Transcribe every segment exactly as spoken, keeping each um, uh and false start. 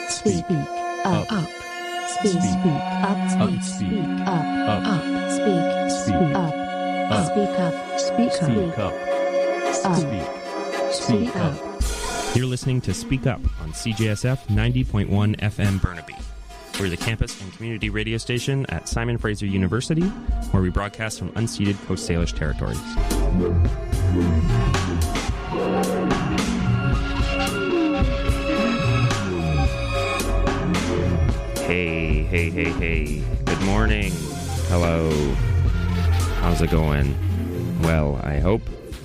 speak, up, up, speak, speak, up, speak, speak, up, up, speak, speak, up, up, speak up, speak, speak up, Speak, speak up. You're listening to Speak Up on C J S F ninety point one F M Burnaby. We're the campus and community radio station at Simon Fraser University, where we broadcast from unceded Coast Salish territories. Hey, hey, hey, hey. Good morning. Hello. How's it going? Well, I hope.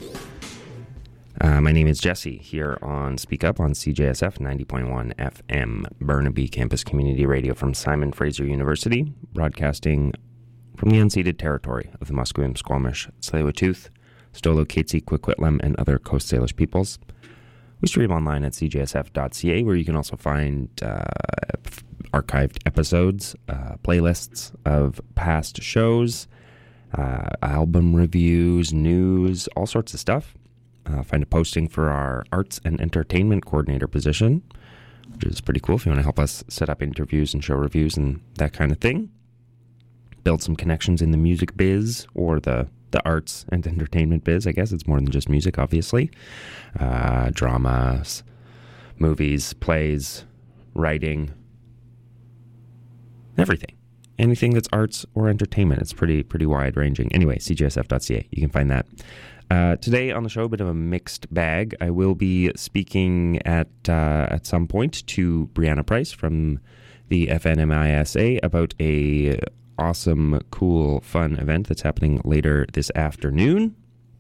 Uh, my name is Jesse, here on Speak Up on C J S F ninety point one F M Burnaby Campus Community Radio from Simon Fraser University, broadcasting from the unceded territory of the Musqueam, Squamish, Tsleil-Waututh, Stolo, Katzie, Coquitlam, and other Coast Salish peoples. We stream online at c j s f dot c a, where you can also find uh, archived episodes, uh, playlists of past shows, uh, album reviews, news, all sorts of stuff. Uh, find a posting for our arts and entertainment coordinator position, which is pretty cool if you want to help us set up interviews and show reviews and that kind of thing. Build some connections in the music biz or the, the arts and entertainment biz. I guess it's more than just music, obviously. Uh, dramas, movies, plays, writing, everything. Anything that's arts or entertainment. It's pretty pretty wide ranging. Anyway, c j s f dot c a. You can find that. Uh, today on the show, a bit of a mixed bag. I will be speaking at uh, at some point to Brianna Price from the F N M I S A about a awesome, cool, fun event that's happening later this afternoon.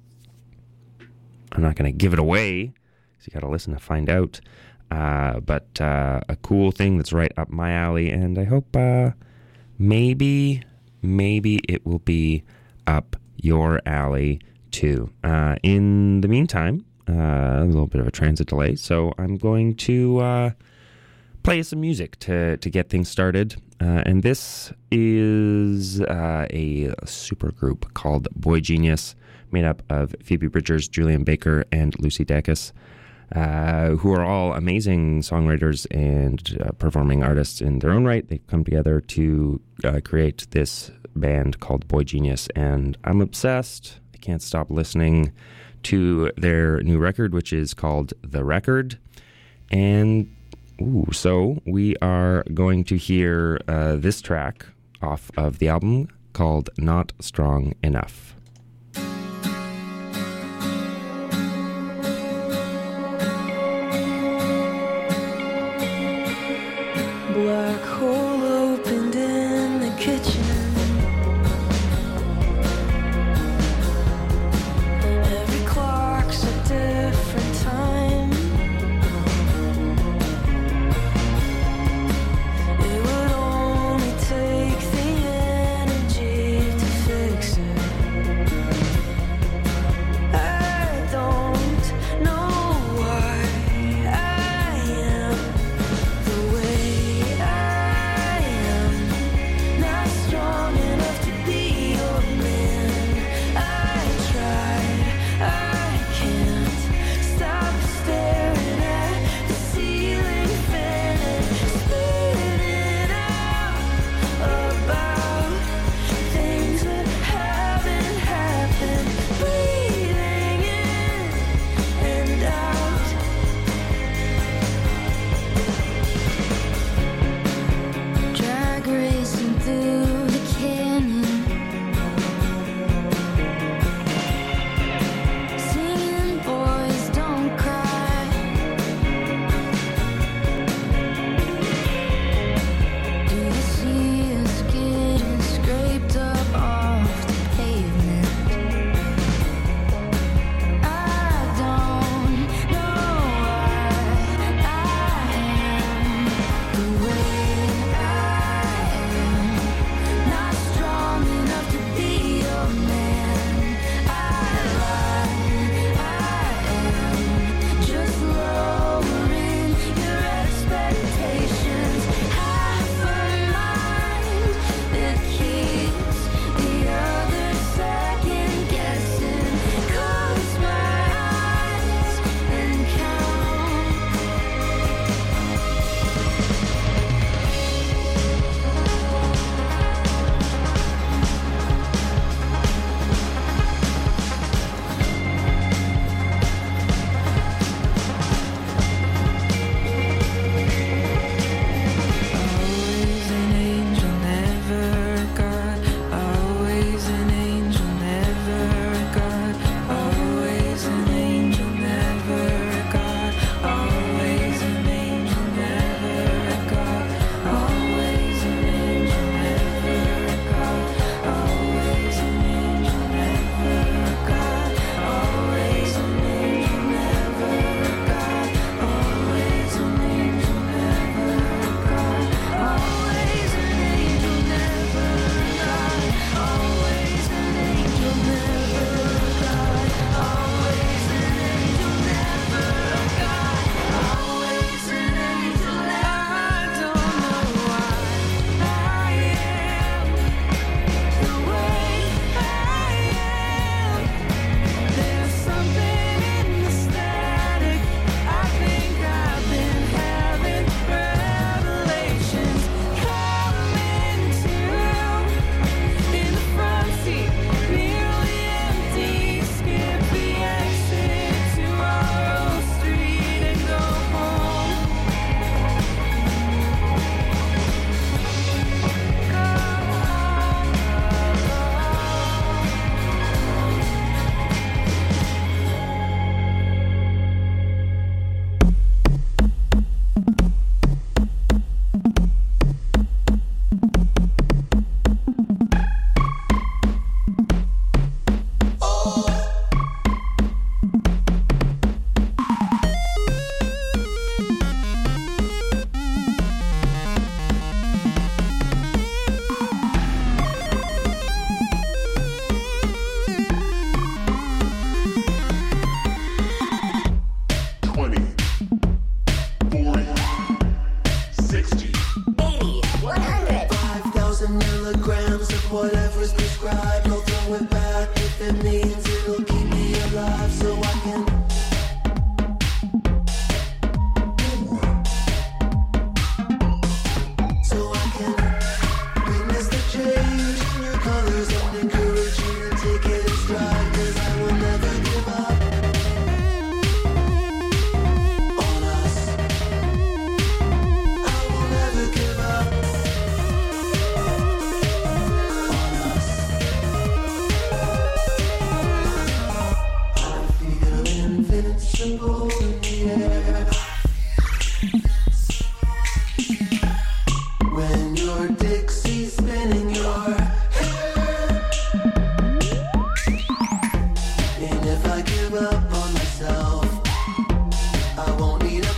I'm not going to give it away, so you got to listen to find out. Uh, but uh, a cool thing that's right up my alley, and I hope uh, maybe, maybe it will be up your alley too. Uh, in the meantime, uh, a little bit of a transit delay, so I'm going to uh, play some music to, to get things started. Uh, and this is uh, a super group called Boy Genius, made up of Phoebe Bridgers, Julian Baker, and Lucy Dacus, uh, who are all amazing songwriters and uh, performing artists in their own right. They've come together to uh, create this band called Boy Genius, and I'm obsessed. Can't stop listening to their new record, which is called The Record. And ooh, so we are going to hear uh, this track off of the album called Not Strong Enough. Black hole opened in the kitchen. It would only take the energy to fix it.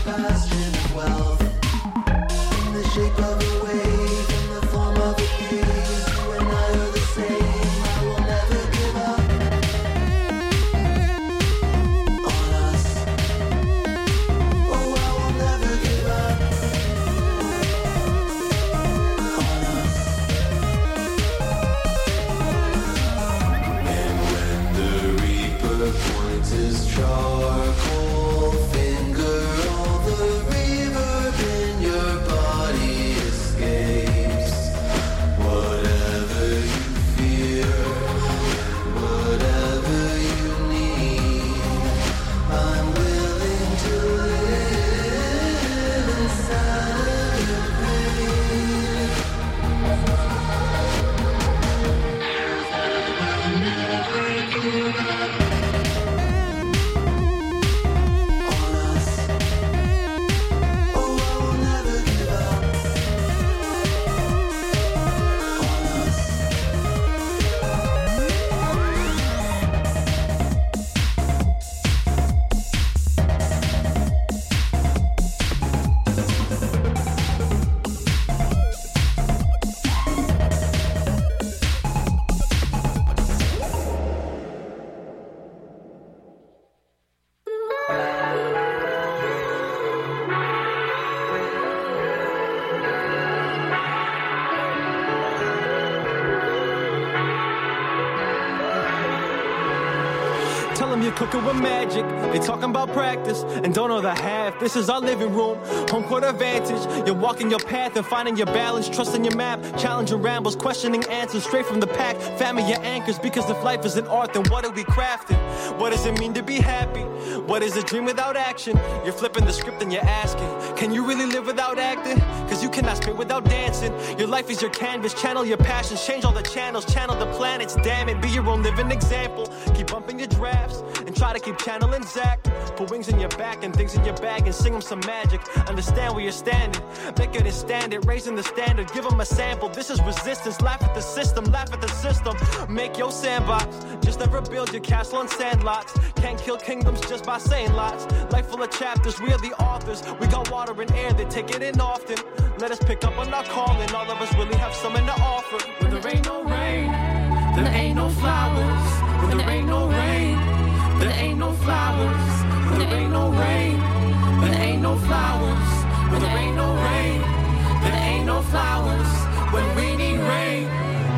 You're cooking with magic. They talking about practice and don't know the half. This is our living room, home court advantage. You're walking your path and finding your balance, trusting your map, challenging rambles, questioning answers straight from the pack. Family your anchors, because if life is an art, then what are we crafting? What does it mean to be happy? What is a dream without action? You're flipping the script and you're asking, can you really live without acting? Cause you cannot spit without dancing. Your life is your canvas, channel your passions, change all the channels, channel the planets, damn it, be your own living example. Keep bumping your drafts and try to keep channeling Zach. Put wings in your back and things in your bag and sing them some magic. Understand where you're standing, make it and stand it, raising the standard, give them a sample. This is resistance, laugh at the system, laugh at the system. Make your sandbox, just never build your castle on sand lots. Can't kill kingdoms just by saying lots. Life full of chapters, we are the authors. We got water and air, they take it in often. Let us pick up on our calling, all of us really have something to offer. When there ain't no rain, there ain't no flowers. When there ain't no rain, there ain't no flowers. When there ain't no rain, there ain't no flowers. When there ain't no rain, there ain't no flowers. When we need rain.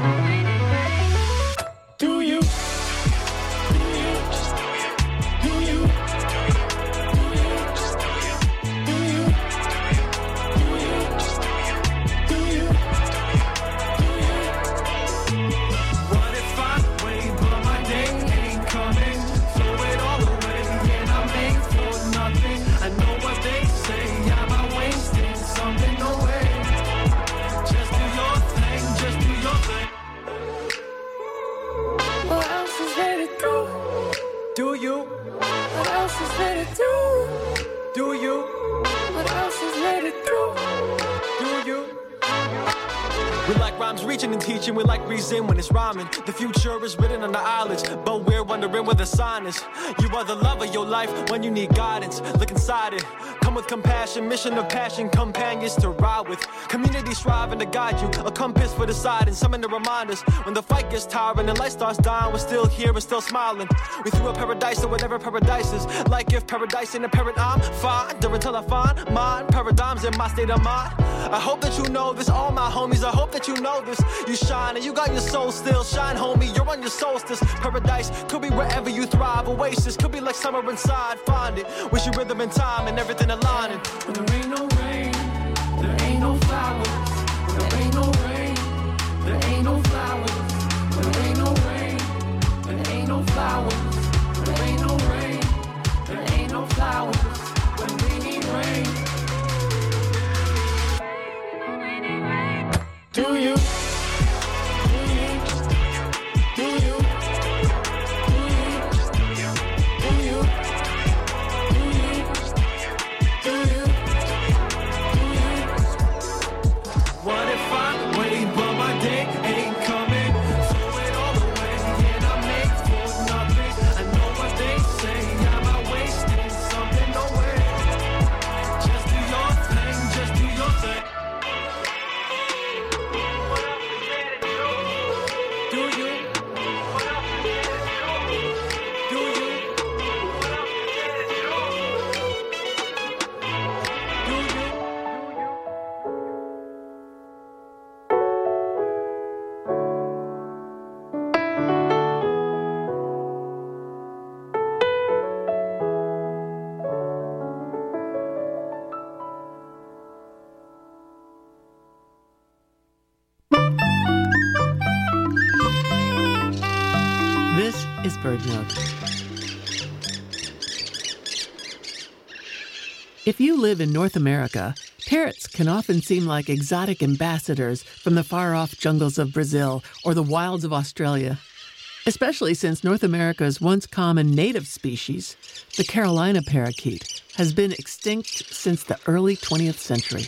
Do you? Do you? Just do you? Do you? Do you? Just do you? Do you? Do you? Just do you? Do you? Do you? What if I wait, but my day ain't coming? Throw it all away, and I make for nothing. I know what they say, I'm not wasting something away. Just do your thing, just do your thing. What else is there to do? Do you? What else is there to do? Do you? What else is there to do? Do you? We like rhymes reaching and teaching, we like reason when it's rhyming. The future is written on the eyelids, but we're wondering where the sign is. You are the love of your life when you need guidance. Look inside it, come with compassion, mission of passion, companions to ride with. Community striving to guide you, a compass for deciding, something to remind us. When the fight gets tiring and light starts dying, we're still here, we're still smiling. We threw a paradise or whatever paradise is. Like if paradise ain't a paradigm, fine, there until I find mine. Paradigms in my state of mind. I hope that you know this, all my homies, I hope that you know this. You shine and you got your soul still. Shine, homie, you're on your solstice. Paradise could be wherever you thrive. Oasis could be like summer inside. Find it, wish you rhythm and time and everything aligning. When there ain't no rain, there ain't no flowers. When there ain't no rain, there ain't no flowers. When there ain't no rain, there ain't no flowers. When there ain't no rain, there ain't no flowers. When we need rain. Do you? Do you? Do you? Do you? Do you? Do you? Do you? is BirdNote. If you live in North America, parrots can often seem like exotic ambassadors from the far-off jungles of Brazil or the wilds of Australia. Especially since North America's once common native species, the Carolina parakeet, has been extinct since the early twentieth century.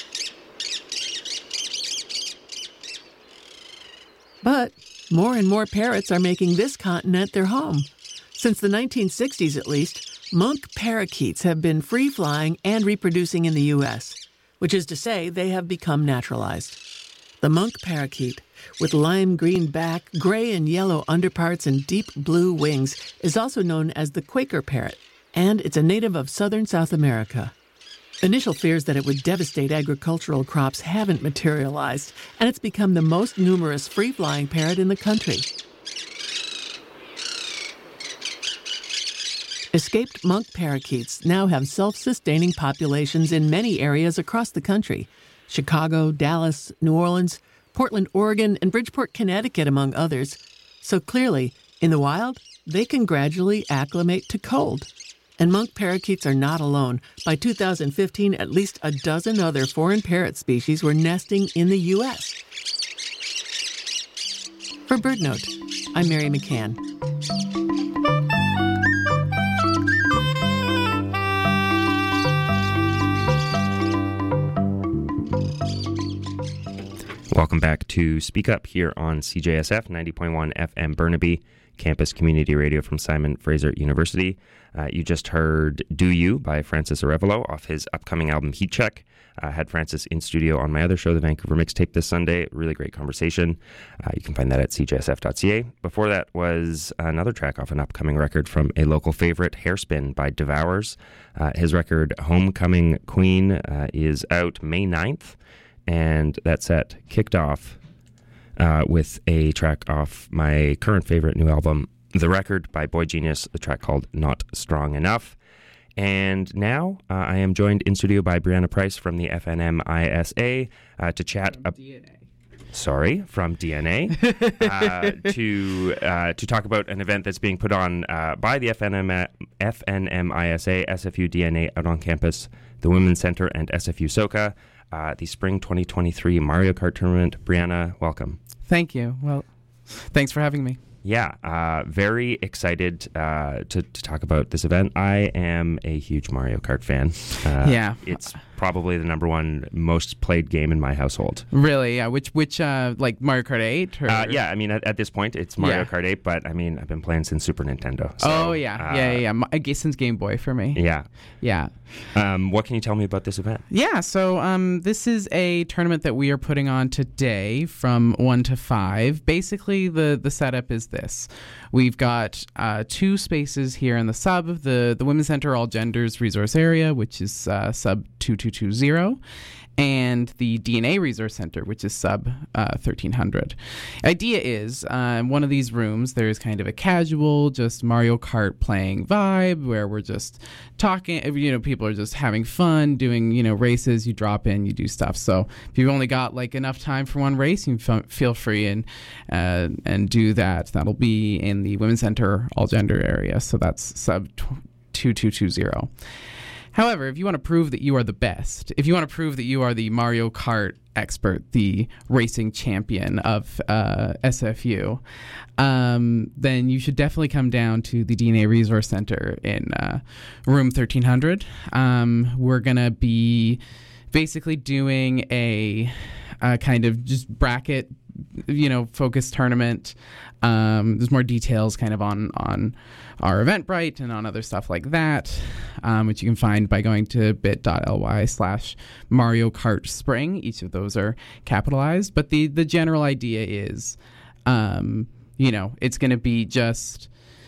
But more and more parrots are making this continent their home. Since the nineteen sixties at least, monk parakeets have been free-flying and reproducing in the U S, which is to say they have become naturalized. The monk parakeet, with lime green back, gray and yellow underparts, and deep blue wings, is also known as the Quaker parrot, and it's a native of southern South America. Initial fears that it would devastate agricultural crops haven't materialized, and it's become the most numerous free-flying parrot in the country. Escaped monk parakeets now have self-sustaining populations in many areas across the country: Chicago, Dallas, New Orleans, Portland, Oregon, and Bridgeport, Connecticut, among others. So clearly, in the wild, they can gradually acclimate to cold. And monk parakeets are not alone. By two thousand fifteen, at least a dozen other foreign parrot species were nesting in the U S. For BirdNote, I'm Mary McCann. Welcome back to Speak Up here on C J S F ninety point one F M Burnaby, campus community radio from Simon Fraser University. Uh, you just heard Do You by Francis Arevalo off his upcoming album Heat Check. I uh, had Francis in studio on my other show, The Vancouver Mixtape, this Sunday. Really great conversation. Uh, you can find that at c j s f dot c a. Before that was another track off an upcoming record from a local favorite, Hairspin by Devours. Uh, his record Homecoming Queen uh, is out May ninth. And that set kicked off uh, with a track off my current favorite new album, The Record by Boy Genius, the track called Not Strong Enough. And now uh, I am joined in studio by Brianna Price from the F N M I S A uh, to chat about... D N A. Sorry, from D N A, uh, to uh, to talk about an event that's being put on uh, by the F N M, F N M I S A, S F U D N A out on campus, the Women's Center, and S F U SoCa. Uh, the Spring twenty twenty-three Mario Kart Tournament. Brianna, welcome. Thank you. Well, thanks for having me. Yeah, uh, very excited uh, to, to talk about this event. I am a huge Mario Kart fan. Uh, yeah. It's probably the number one most played game in my household. Really? Yeah. Which, which uh, like Mario Kart eight? Or? Uh, yeah, I mean, at, at this point, it's Mario yeah. Kart eight, but I mean, I've been playing since Super Nintendo. So, oh, yeah. Uh, yeah, yeah, yeah. I guess since Game Boy for me. Yeah. Yeah. Um, what can you tell me about this event? Yeah, so um, this is a tournament that we are putting on today from one to five. Basically, the, the setup is this. We've got uh, two spaces here in the sub, the, the Women's Center All Genders Resource Area, which is uh, sub two two two zero, and the D N A Resource Center, which is sub uh, thirteen hundred. Idea is, uh, in one of these rooms, there's kind of a casual, just Mario Kart playing vibe, where we're just talking, you know, people are just having fun, doing, you know, races, you drop in, you do stuff. So if you've only got, like, enough time for one race, you f- feel free and, uh, and do that. That'll be in the Women's Center All Gender area, so that's sub two two two zero. However, if you want to prove that you are the best, if you want to prove that you are the Mario Kart expert, the racing champion of uh, S F U, um, then you should definitely come down to the D N A Resource Center in uh, room thirteen hundred. Um, we're going to be basically doing a, a kind of just bracket, you know, focus tournament. Um, there's more details kind of on, on our Eventbrite and on other stuff like that, um, which you can find by going to bit.ly slash Mario Kart Spring. Each of those are capitalized. But the, the general idea is, um, you know, it's going to be just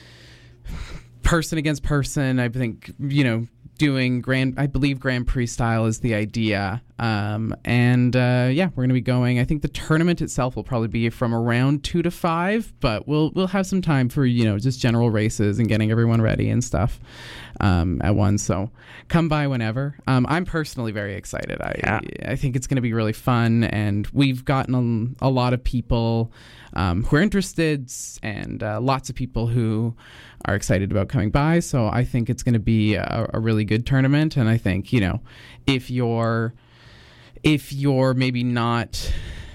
person against person. I think, you know, doing grand, I believe Grand Prix style is the idea. Um, and uh, yeah, we're going to be going. I think the tournament itself will probably be from around two to five, but we'll we'll have some time for, you know, just general races and getting everyone ready and stuff. um, at one. So come by whenever. Um, I'm personally very excited. I Yeah. I think it's going to be really fun, and we've gotten a, a lot of people um, who are interested, and uh, lots of people who are excited about coming by. So I think it's going to be a, a really good tournament, and I think, you know, if you're if you're maybe not,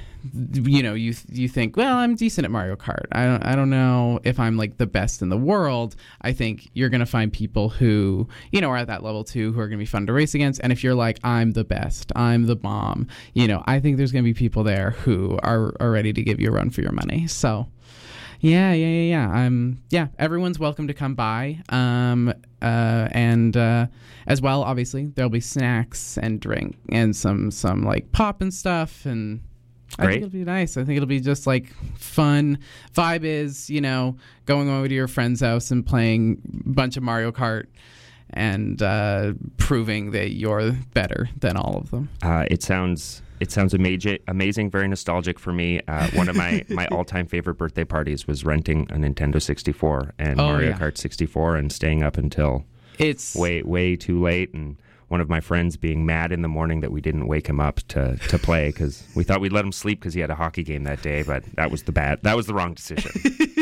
you know, you you think, well, I'm decent at Mario Kart. I don't I don't know if I'm like the best in the world. I think you're going to find people who, you know, are at that level too, who are going to be fun to race against. And if you're like, I'm the best, I'm the bomb, you know, I think there's going to be people there who are, are ready to give you a run for your money. So yeah, yeah, yeah, yeah. Um, yeah, everyone's welcome to come by. Um, uh, and uh, as well, obviously, there'll be snacks and drink and some some like pop and stuff, and I Great. think it'll be nice. I think it'll be just like fun. Vibe is, you know, going over to your friend's house and playing a bunch of Mario Kart and uh, proving that you're better than all of them. Uh, it sounds it sounds amazing, amazing, very nostalgic for me. Uh, one of my, my all-time favorite birthday parties was renting a Nintendo sixty-four and Oh, Mario yeah. Kart sixty-four and staying up until It's way way too late, and one of my friends being mad in the morning that we didn't wake him up to, to play because we thought we'd let him sleep because he had a hockey game that day, but that was the bad that was the wrong decision.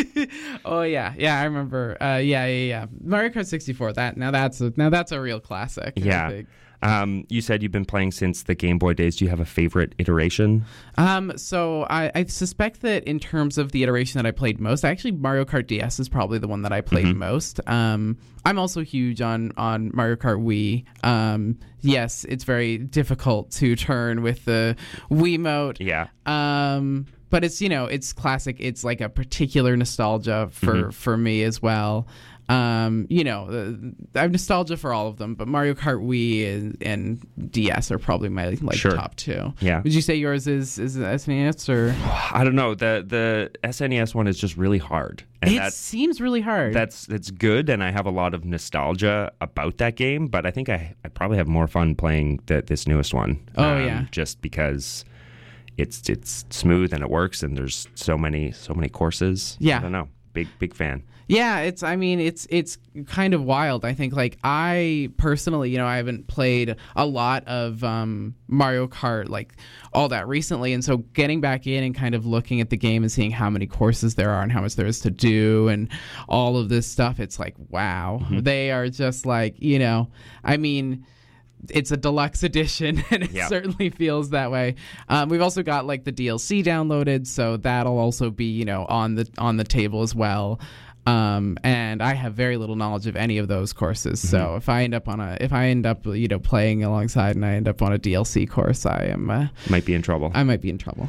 Oh yeah, yeah, I remember. Uh, yeah, yeah, yeah. Mario Kart sixty-four. That now that's a, now that's a real classic. I Yeah. think. Um, you said you've been playing since the Game Boy days. Do you have a favorite iteration? Um, so I, I suspect that in terms of the iteration that I played most, actually Mario Kart D S is probably the one that I played Mm-hmm. most. Um, I'm also huge on on Mario Kart Wii. Um, yes, it's very difficult to turn with the Wiimote. Yeah. Um, but it's, you know, it's classic. It's like a particular nostalgia for, Mm-hmm. for me as well. Um, you know, uh, I have nostalgia for all of them, but Mario Kart Wii and, and D S are probably my like Sure. top two. Yeah. Would you say yours is is S N E S or? I don't know. The the S N E S one is just really hard. And It that's seems really hard. that's it's good, and I have a lot of nostalgia about that game, but I think I, I probably have more fun playing the, this newest one. Oh, yeah. Just because it's it's smooth and it works, and there's so many so many courses. Yeah. I don't know. Big big fan. Yeah, it's. I mean, it's it's kind of wild. I think, like, I personally, you know, I haven't played a lot of um, Mario Kart like all that recently, and so getting back in and kind of looking at the game and seeing how many courses there are and how much there is to do and all of this stuff, it's like, wow, they are just like, you know, I mean. It's a deluxe edition, and it Yep. certainly feels that way. Um, we've also got like the D L C downloaded, so that'll also be, you know, on the on the table as well. Um, and I have very little knowledge of any of those courses, so if I end up on a if I end up you know playing alongside and I end up on a D L C course, I am uh, Might be in trouble. I might be in trouble.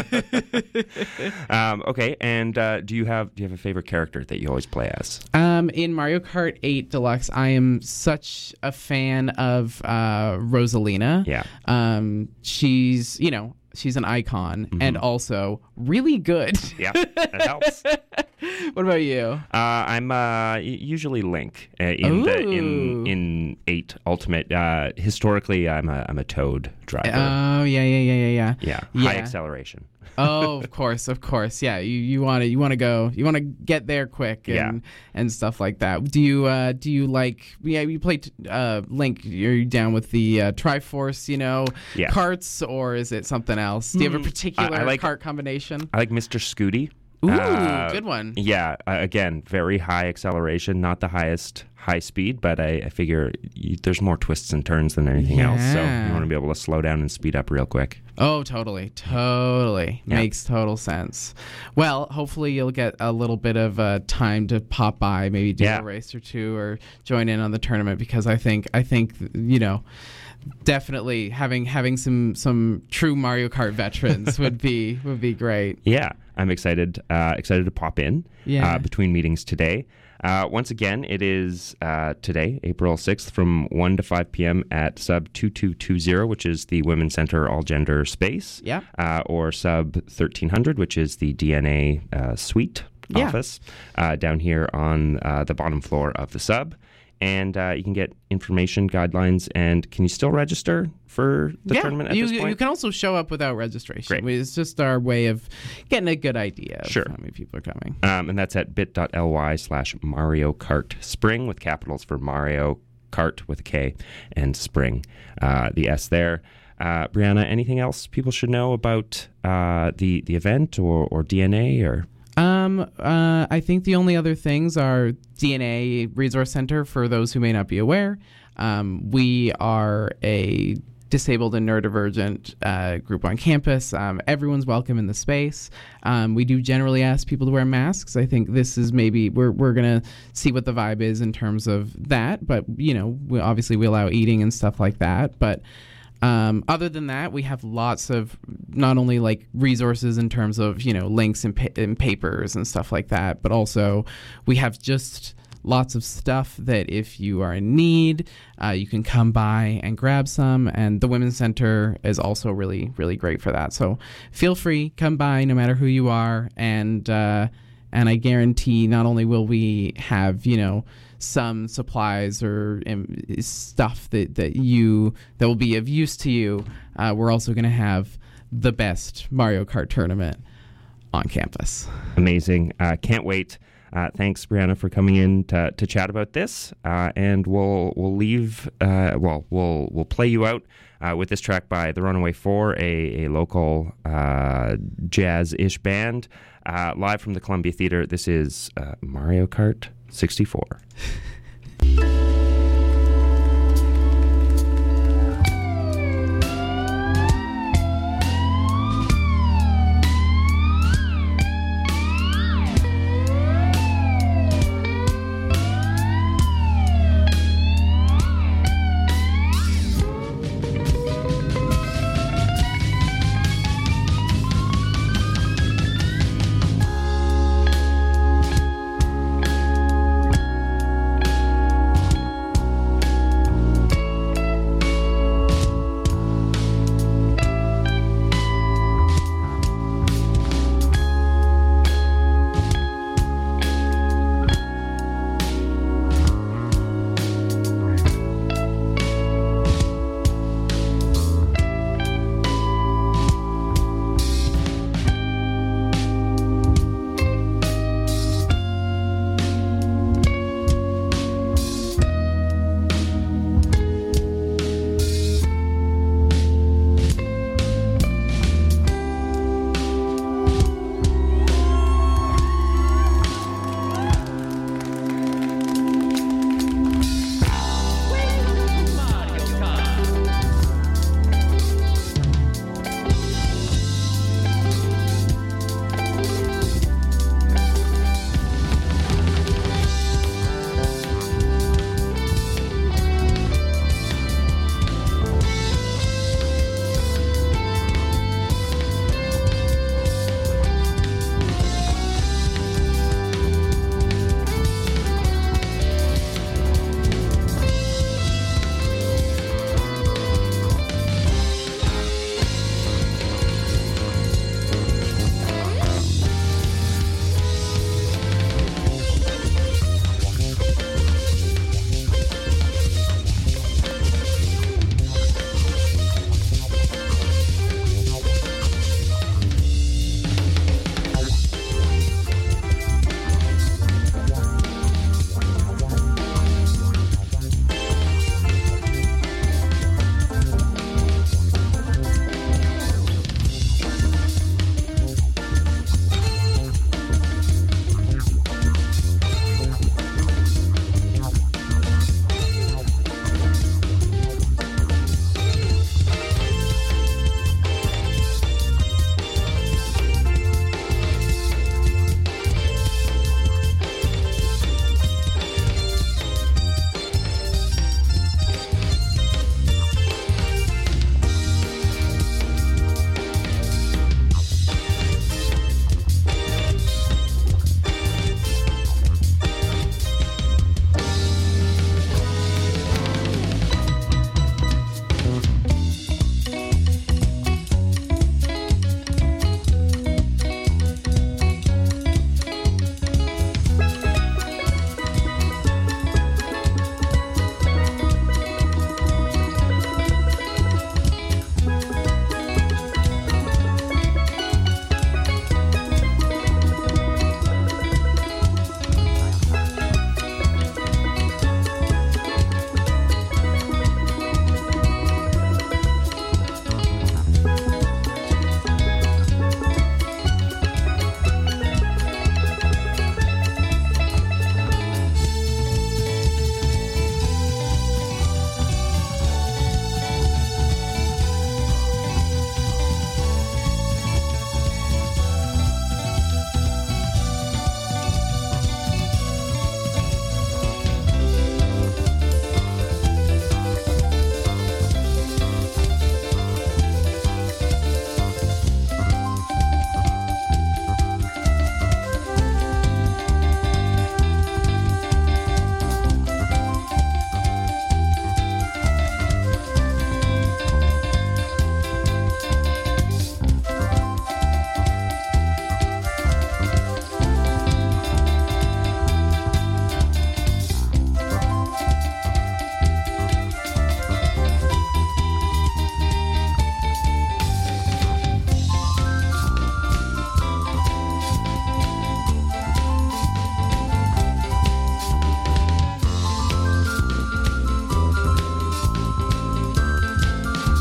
Um, okay, and uh, do you have do you have a favorite character that you always play as? Um, in Mario Kart eight Deluxe, I am such a fan of uh, Rosalina. Yeah. Um, she's, you know, she's an icon and also really good. Yeah, that helps. What about you? Uh, I'm uh, y- usually Link uh, in the in Ooh. in eight Ultimate. Uh, historically, I'm a I'm a Toad driver. Oh, yeah, yeah, yeah, yeah, yeah. yeah, yeah. high acceleration. Oh, of course, of course. Yeah, you you want to you want to go, you want to get there quick and Yeah. and stuff like that. Do you uh do you like yeah, you play uh Link, you're down with the uh, Triforce, you know, Yeah. carts, or is it something else? Do you have a particular I- I like- cart combination? I like Mister Scooty. Ooh, Uh, good one. Yeah, uh, again, very high acceleration, not the highest high speed, but I, I figure you, there's more twists and turns than anything else. So Yeah. you want to be able to slow down and speed up real quick. Oh, totally. Totally. Yeah. Makes total sense. Well, hopefully you'll get a little bit of uh, time to pop by, maybe do Yeah. a race or two or join in on the tournament, because I think I think you know, definitely having having some some true Mario Kart veterans would be would be great. Yeah, I'm excited. Uh, excited to pop in. Yeah. Uh, between meetings today. Uh, once again, it is uh, today, April sixth, from one to five p.m. at sub two two two zero, which is the Women's Center All Gender Space. Yeah. Uh, or sub thirteen hundred, which is the D N A uh, suite Yeah. office uh, down here on uh, the bottom floor of the sub. and uh, you can get information, guidelines, and can you still register for the yeah, tournament at you, this point? you can also show up without registration. Great. It's just our way of getting a good idea of Sure. how many people are coming. Um, and that's at bit.ly slash Mario Kart Spring with capitals for Mario Kart with a K and Spring, uh, the S there. Uh, Brianna, anything else people should know about uh, the the event or, or D N A or? Um, uh, I think the only other things are D N A Resource Center for those who may not be aware. Um, we are a disabled and neurodivergent uh, group on campus. Um, everyone's welcome in the space. Um, we do generally ask people to wear masks. I think this is maybe we're we're gonna see what the vibe is in terms of that. But you know, we, obviously we allow eating and stuff like that. But Um, other than that, we have lots of not only like resources in terms of, you know, links and, pa- and papers and stuff like that, but also we have just lots of stuff that if you are in need, uh, you can come by and grab some. And the Women's Center is also really, really great for that. So feel free, come by no matter who you are. And, uh, and I guarantee not only will we have, you know, some supplies or um, stuff that, that you that will be of use to you, uh, we're also going to have the best Mario Kart tournament on campus. Amazing. Uh, can't wait. Uh, thanks, Brianna, for coming in to, to chat about this. Uh, and we'll we'll leave. Uh, well, we'll we'll play you out uh, with this track by the Runaway Four, a a local uh, jazz-ish band, uh, live from the Columbia Theater. This is uh, Mario Kart sixty-four.